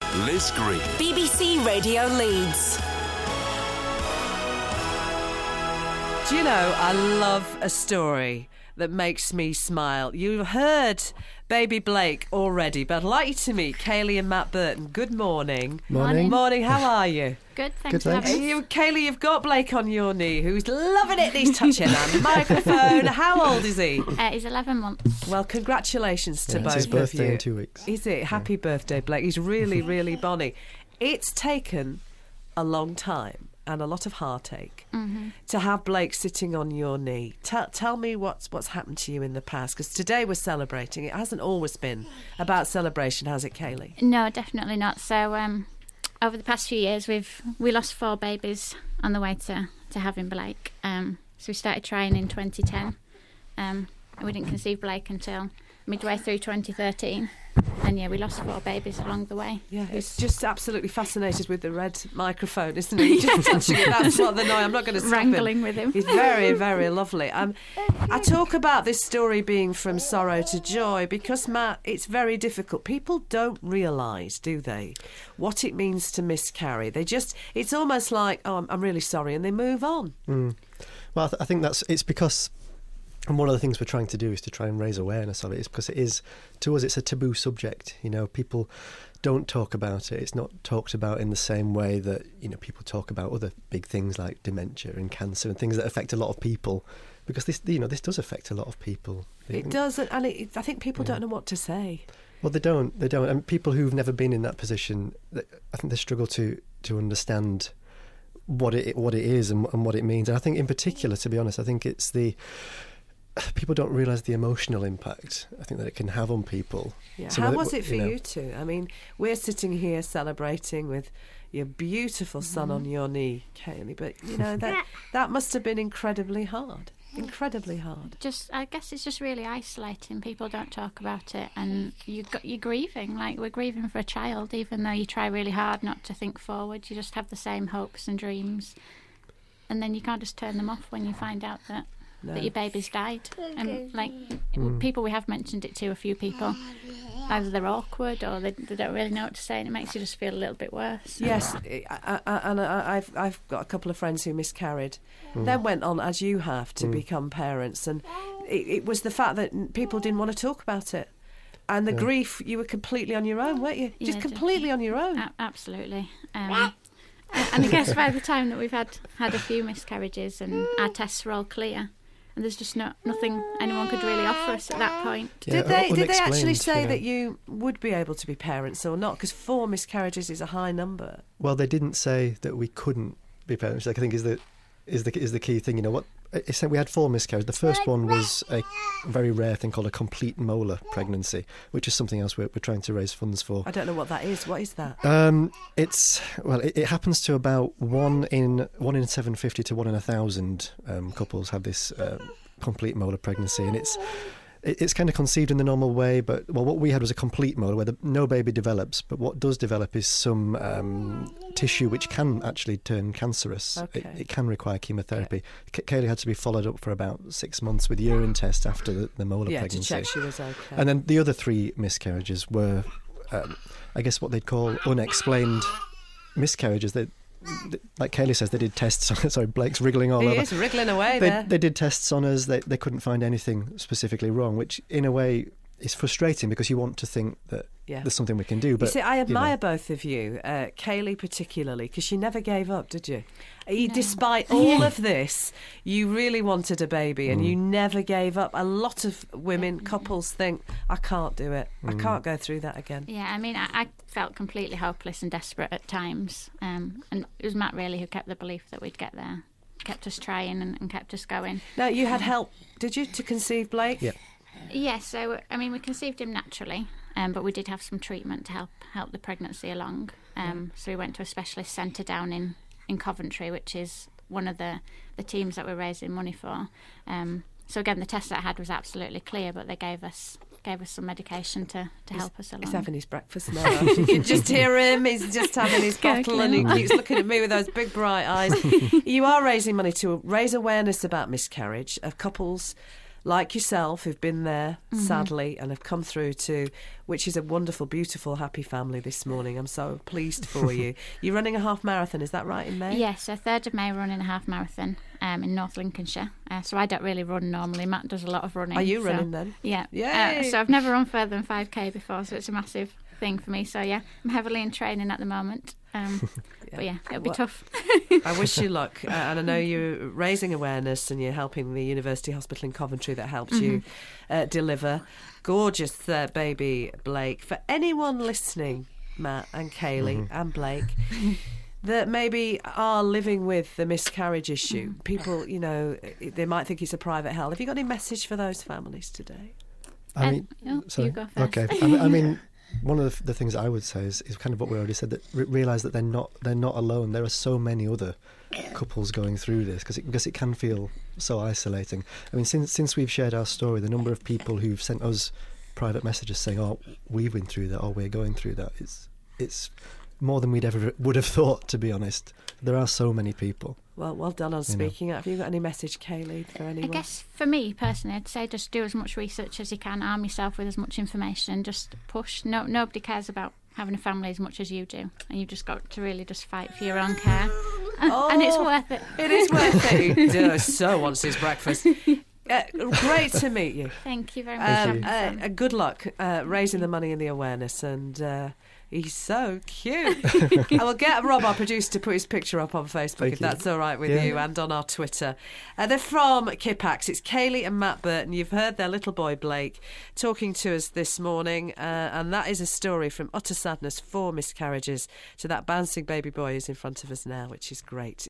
Liz Green. BBC Radio Leeds. Do you know, I love a story that makes me smile. You've heard baby Blake already, but I'd like you to meet Kaylee and Matt Burton. Good morning. Morning. Morning, how are you? Good, thanks Good, for thanks. having us. Kaylee, you've got Blake on your knee, who's loving it. He's touching that microphone. How old is he? He's 11 months. Well, congratulations to It's both his of birthday you. in 2 weeks. Is it? Happy birthday, Blake. He's really, really bonny. It's taken a long time and a lot of heartache to have Blake sitting on your knee. Tell me what's happened to you in the past, because today we're celebrating. It hasn't always been about celebration, has it, Kaylee? No, definitely not. So over the past few years, we lost 4 babies on the way to having Blake. So we started trying in 2010. And we didn't conceive Blake until midway through 2013. And yeah, we lost 4 babies along the way. Yeah, it's just absolutely fascinated with the red microphone, isn't he? Just touching it. That's what the noise. I'm not going to stop Wrangling with him. He's very, very lovely. I talk about this story being from sorrow to joy because, Matt, it's very difficult. People don't realise, do they, what it means to miscarry. It's almost like, oh, I'm really sorry, and they move on. Well, I think it's because, and one of the things we're trying to do is to try and raise awareness of it, is because it is, to us, it's a taboo subject. You know, people don't talk about it. It's not talked about in the same way that, you know, people talk about other big things like dementia and cancer and things that affect a lot of people, because this does affect a lot of people. It does, and I think people don't know what to say. Well, they don't. And people who've never been in that position, I think they struggle to understand what it is and what it means. And I think in particular, to be honest, I think it's people don't realise the emotional impact I think that it can have on people. Yeah. So How that, was it for you know, you two? I mean, we're sitting here celebrating with your beautiful son on your knee, Kaylee, but you know that must have been incredibly hard. Incredibly hard. I guess it's just really isolating. People don't talk about it, and you're grieving. Like, we're grieving for a child, even though you try really hard not to think forward. You just have the same hopes and dreams, and then you can't just turn them off when you find out that your baby's died. And people we have mentioned it to, a few people, either they're awkward or they don't really know what to say, and it makes you just feel a little bit worse. Yes, and I've got a couple of friends who miscarried, then went on, as you have, to become parents, and it was the fact that people didn't want to talk about it. And the grief, you were completely on your own, weren't you? Just completely on your own. Absolutely. And I guess by the time that we've had a few miscarriages and our tests were all clear, and there's just nothing anyone could really offer us at that point. Yeah, Did they actually say you know. that you would be able to be parents or not? Because 4 miscarriages is a high number. Well, they didn't say that we couldn't be parents. Like, I think is the key thing. You know what? It said we had 4 miscarriages. The first one was a very rare thing called a complete molar pregnancy, which is something else we're trying to raise funds for. I don't know what that is. What is that? It happens to about 1 in 750 to 1 in 1,000 couples have this complete molar pregnancy, and it's kind of conceived in the normal way, but what we had was a complete molar where no baby develops, but what does develop is some tissue which can actually turn cancerous. Okay. It can require chemotherapy. Kaylee had to be followed up for about 6 months with urine tests after the molar pregnancy. To check she was okay. And then the other 3 miscarriages were, I guess, what they'd call unexplained miscarriages. Like Kaylee says, they did tests on. Sorry, Blake's wriggling all over. He is wriggling away there. They did tests on us. They couldn't find anything specifically wrong, which in a way is frustrating because you want to think that there's something we can do. But you see, I admire both of you, Kaylee particularly, because she never gave up, did you? No. Despite all of this, you really wanted a baby and you never gave up. A lot of women, couples think, I can't do it. I can't go through that again. Yeah, I mean, I felt completely hopeless and desperate at times. And it was Matt really who kept the belief that we'd get there, kept us trying and kept us going. Now, you had help, did you, to conceive Blake? Yeah. Yes, so, I mean, we conceived him naturally, but we did have some treatment to help the pregnancy along. So we went to a specialist centre down in Coventry, which is one of the teams that we're raising money for. So again, the test that I had was absolutely clear, but they gave us some medication to help us along. He's having his breakfast now. You can just hear him. He's just having his bottle and he keeps looking at me with those big bright eyes. You are raising money to raise awareness about miscarriage of couples like yourself, who've been there, sadly, and have come through to, which is a wonderful, beautiful, happy family this morning. I'm so pleased for you. You're running a half marathon, is that right, in May? Yes, so 3rd of May, we're running a half marathon in North Lincolnshire. So I don't really run normally. Matt does a lot of running. Are you running then? Yeah. Yay! So I've never run further than 5k before, so it's a massive thing for me. So yeah, I'm heavily in training at the moment. But yeah, it'll be tough. I wish you luck, and I know you're raising awareness and you're helping the University Hospital in Coventry that helped you deliver gorgeous baby Blake. For anyone listening, Matt and Kaylee and Blake, that maybe are living with the miscarriage issue, people, you know, they might think it's a private hell. Have you got any message for those families today? I mean, you go first. Okay. I mean, one of the things I would say is kind of what we already said, that realise that they're not alone. There are so many other couples going through this because it can feel so isolating. I mean, since we've shared our story, the number of people who've sent us private messages saying, "Oh, we've been through that," or "We're going through that," it's more than we'd ever would have thought, to be honest. There are so many people. Well done on speaking out. Have you got any message, Kaylee, for anyone? I guess for me personally, I'd say just do as much research as you can, arm yourself with as much information, and just push. Nobody cares about having a family as much as you do, and you've just got to really just fight for your own care, and it's worth it. It is worth it. He does so wants his breakfast. Great to meet you. Thank you very much. Good luck raising the money and the awareness, and he's so cute. I will get Rob, our producer, to put his picture up on Facebook if that's all right with you, and on our Twitter. They're from Kippax. It's Kaylee and Matt Burton. You've heard their little boy Blake talking to us this morning, and that is a story from utter sadness, 4 miscarriages, to that bouncing baby boy who's in front of us now, which is great.